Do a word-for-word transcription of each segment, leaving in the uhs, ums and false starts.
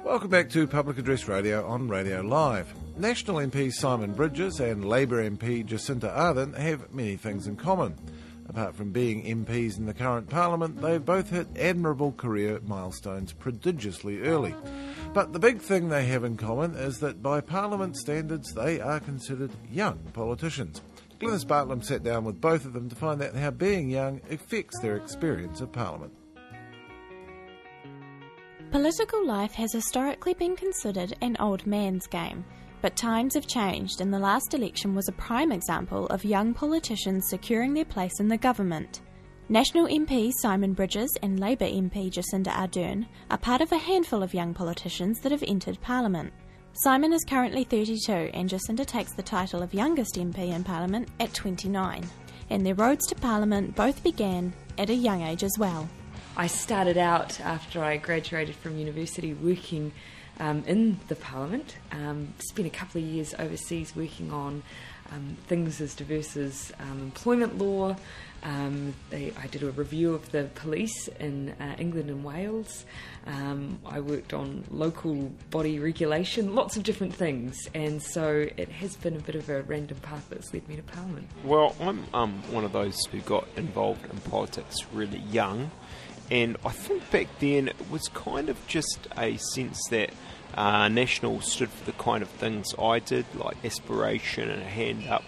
Welcome back to Public Address Radio on Radio Live. National M P Simon Bridges and Labour M P Jacinta Ardern have many things in common. Apart from being M Ps in the current Parliament, they've both hit admirable career milestones prodigiously early. But the big thing they have in common is that by Parliament standards, they are considered young politicians. Glynis Bartlam sat down with both of them to find out how being young affects their experience of Parliament. Political life has historically been considered an old man's game, but times have changed and the last election was a prime example of young politicians securing their place in the government. National M P Simon Bridges and Labour M P Jacinta Ardern are part of a handful of young politicians that have entered Parliament. Simon is currently thirty-two and Jacinta takes the title of youngest M P in Parliament at twenty-nine, and their roads to Parliament both began at a young age as well. I started out after I graduated from university working um, in the Parliament, um, spent a couple of years overseas working on um, things as diverse as um, employment law. Um, they, I did a review of the police in uh, England and Wales. Um, I worked on local body regulation, lots of different things, and so it has been a bit of a random path that's led me to Parliament. Well, I'm um, one of those who got involved in politics really young. And I think back then it was kind of just a sense that uh, National stood for the kind of things I did, like aspiration and a hand up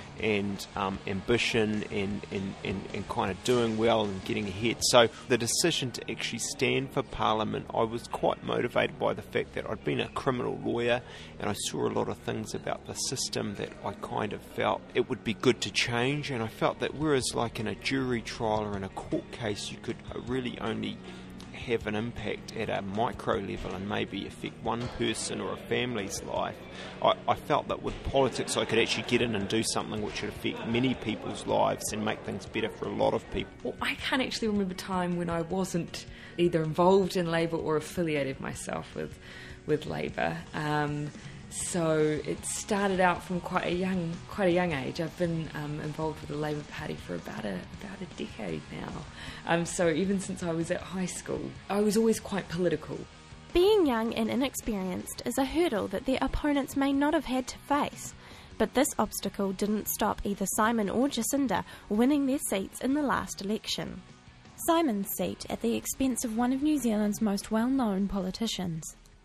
and um, ambition and, and, and, and kind of doing well and getting ahead. So the decision to actually stand for Parliament, I was quite motivated by the fact that I'd been a criminal lawyer and I saw a lot of things about the system that I kind of felt it would be good to change. And I felt that whereas like in a jury trial or in a court case you could really only have an impact at a micro level and maybe affect one person or a family's life, I, I felt that with politics I could actually get in and do something which would affect many people's lives and make things better for a lot of people. Well, I can't actually remember a time when I wasn't either involved in Labour or affiliated myself with, with Labour. Um, So it started out from quite a young, quite a young age. I've been um, involved with the Labour Party for about a about a decade now. Um, so even since I was at high school, I was always quite political. Being young and inexperienced is a hurdle that their opponents may not have had to face. But this obstacle didn't stop either Simon or Jacinta winning their seats in the last election. Simon's seat at the expense of one of New Zealand's most well-known politicians.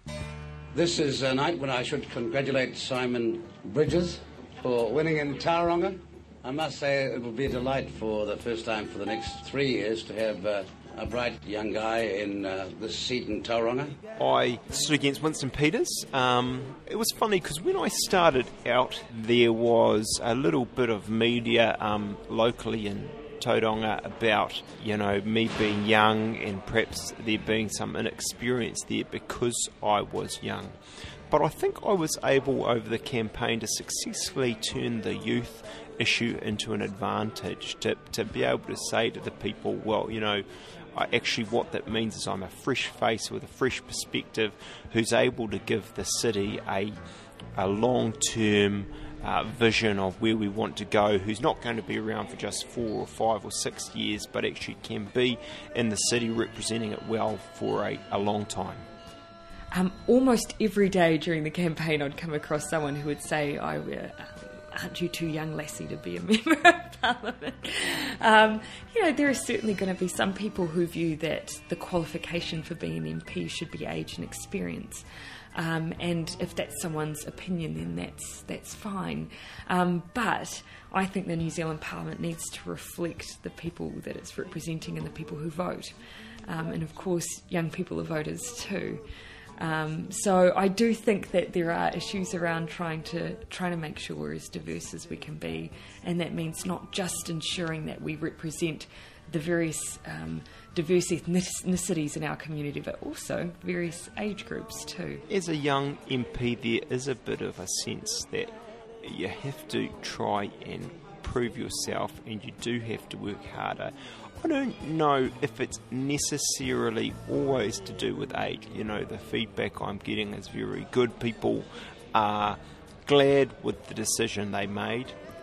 This is a night when I should congratulate Simon Bridges for winning in Tauranga. I must say it will be a delight for the first time for the next three years to have uh, a bright young guy in uh, this seat in Tauranga. I stood against Winston Peters. Um, it was funny because when I started out there was a little bit of media um, locally in Tauranga about, you know, me being young and perhaps there being some inexperience there because I was young. But I think I was able over the campaign to successfully turn the youth issue into an advantage, to, to be able to say to the people, well, you know, I actually what that means is I'm a fresh face with a fresh perspective who's able to give the city a, a long-term Uh, vision of where we want to go, who's not going to be around for just four or five or six years, but actually can be in the city representing it well for a, a long time. Um, almost every day during the campaign I'd come across someone who would say, I, uh, aren't you too young, lassie, to be a member of Parliament? Um, you know, there are certainly going to be some people who view that the qualification for being an M P should be age and experience. Um, and if that's someone's opinion, then that's that's fine. Um, but I think the New Zealand Parliament needs to reflect the people that it's representing and the people who vote. Um, and of course, young people are voters too. Um, so I do think that there are issues around trying to trying to make sure we're as diverse as we can be, and that means not just ensuring that we represent the various um, diverse ethnicities in our community, but also various age groups too. As a young M P, there is a bit of a sense that you have to try and prove yourself, and you do have to work harder. I don't know if it's necessarily always to do with age. You know, the feedback I'm getting is very good. People are glad with the decision they made,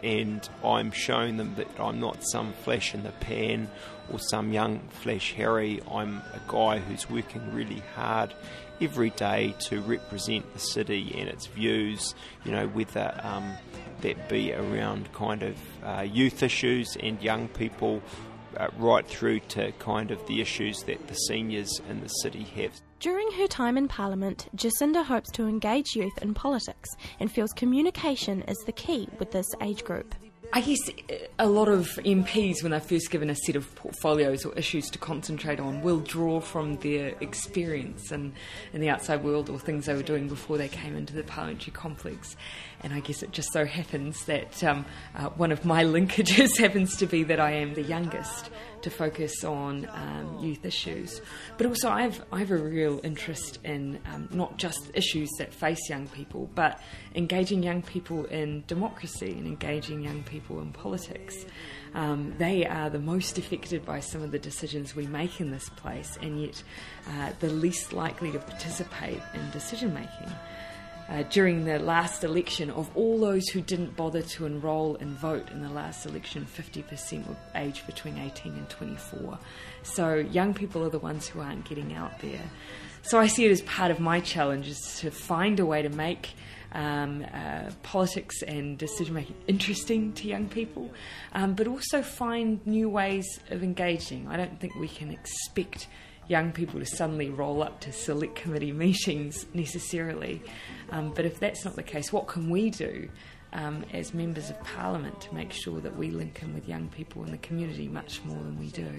and I'm showing them that I'm not some flash in the pan or some young flash Harry. I'm a guy who's working really hard every day to represent the city and its views, you know, whether um, that be around kind of uh, youth issues and young people, uh, right through to kind of the issues that the seniors in the city have. During her time in Parliament, Jacinda hopes to engage youth in politics and feels communication is the key with this age group. I guess a lot of M Ps, when they're first given a set of portfolios or issues to concentrate on, will draw from their experience in, in the outside world or things they were doing before they came into the parliamentary complex. And I guess it just so happens that um, uh, one of my linkages happens to be that I am the youngest to focus on um, youth issues. But also I have, I have a real interest in um, not just issues that face young people, but engaging young people in democracy and engaging young people in politics. Um, they are the most affected by some of the decisions we make in this place, and yet uh, the least likely to participate in decision making. Uh, during the last election, of all those who didn't bother to enrol and vote in the last election, fifty percent were aged between eighteen and twenty-four. So young people are the ones who aren't getting out there. So I see it as part of my challenge is to find a way to make um, uh, politics and decision-making interesting to young people, um, but also find new ways of engaging. I don't think we can expect young people to suddenly roll up to select committee meetings necessarily. Um, but if that's not the case, what can we do um, as members of Parliament to make sure that we link in with young people in the community much more than we do?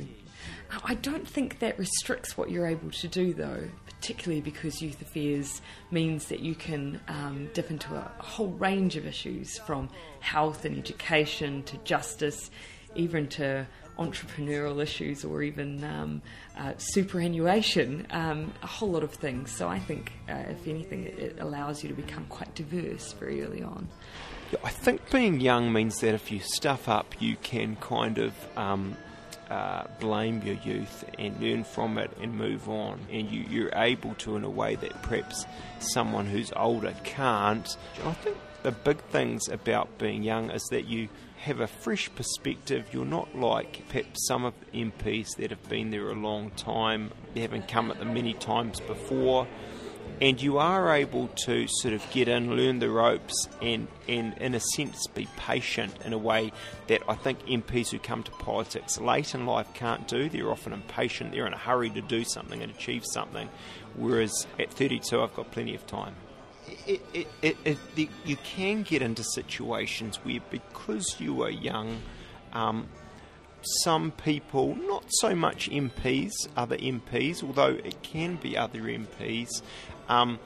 I don't think that restricts what you're able to do, though, particularly because youth affairs means that you can um, dip into a, a whole range of issues, from health and education to justice, even to entrepreneurial issues, or even um, uh, superannuation, um, a whole lot of things. So I think, uh, if anything, it, it allows you to become quite diverse very early on. Yeah, I think being young means that if you stuff up, you can kind of um, uh, blame your youth and learn from it and move on. And you, you're able to in a way that perhaps someone who's older can't. I think the big things about being young is that you have a fresh perspective. You're not like perhaps some of the M Ps that have been there a long time. They haven't come at them many times before. And you are able to sort of get in, learn the ropes, and, and in a sense be patient in a way that I think M Ps who come to politics late in life can't do. They're often impatient, they're in a hurry to do something and achieve something, whereas at thirty-two I've got plenty of time. It, it, it, it, it, you can get into situations where, because you are young, um, some people, not so much M Ps, other M Ps, although it can be other M Ps, um,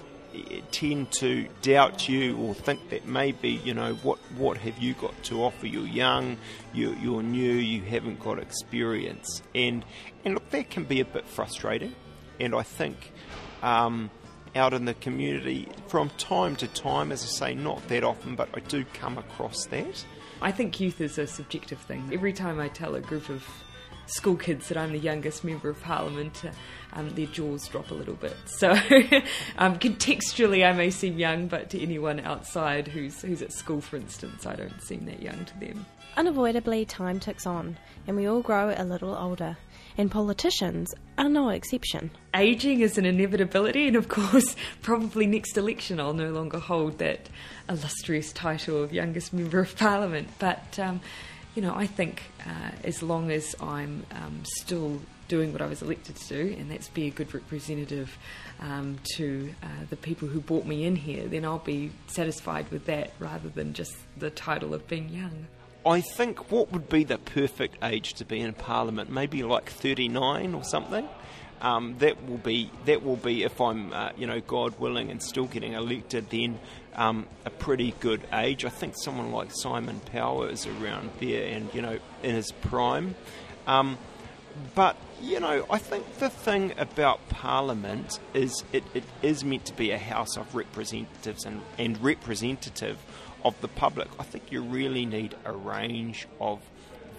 tend to doubt you or think that maybe, you know, what, what have you got to offer? You're young, you're, you're new, you haven't got experience. And, and look, that can be a bit frustrating. And I think Um, out in the community from time to time, as I say, not that often, but I do come across that. I think youth is a subjective thing. Every time I tell a group of school kids that I'm the youngest member of Parliament, uh, um, their jaws drop a little bit. So um, contextually I may seem young, but to anyone outside who's, who's at school, for instance, I don't seem that young to them. Unavoidably, time ticks on, and we all grow a little older, and politicians are no exception. Ageing is an inevitability, and of course, probably next election I'll no longer hold that illustrious title of youngest member of Parliament. But, um, you know, I think uh, as long as I'm um, still doing what I was elected to do, and that's be a good representative um, to uh, the people who brought me in here, then I'll be satisfied with that rather than just the title of being young. I think what would be the perfect age to be in Parliament? Maybe like thirty-nine or something. Um, that will be that will be if I'm, uh, you know, God willing, and still getting elected. Then um, a pretty good age. I think someone like Simon Power is around there, and you know, in his prime. Um, but you know, I think the thing about Parliament is it, it is meant to be a house of representatives and, and representative of the public. I think you really need a range of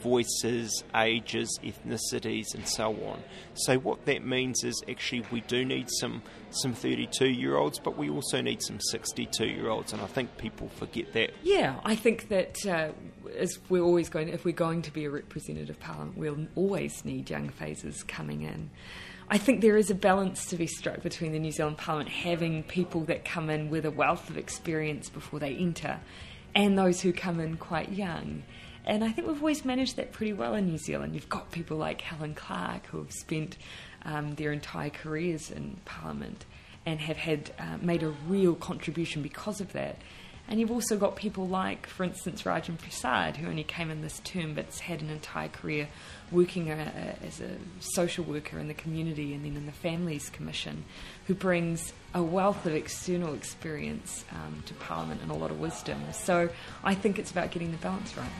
voices, ages, ethnicities, and so on. So what that means is actually we do need some some thirty-two-year-olds, but we also need some sixty-two-year-olds, and I think people forget that. Yeah, I think that uh, as we're always going, if we're going to be a representative parliament, we'll always need young faces coming in. I think there is a balance to be struck between the New Zealand Parliament having people that come in with a wealth of experience before they enter, and those who come in quite young. And I think we've always managed that pretty well in New Zealand. You've got people like Helen Clark who have spent um, their entire careers in Parliament and have had uh, made a real contribution because of that. And you've also got people like, for instance, Rajan Prasad, who only came in this term but's had an entire career working a, a, as a social worker in the community and then in the Families Commission, who brings a wealth of external experience um, to Parliament and a lot of wisdom. So I think it's about getting the balance right.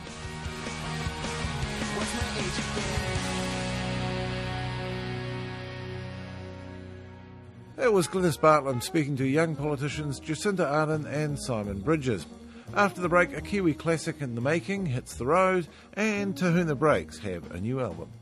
That was Glynis Bartlam speaking to young politicians Jacinta Ardern and Simon Bridges. After the break, a Kiwi classic in the making hits the road, and Tahuna Breaks have a new album.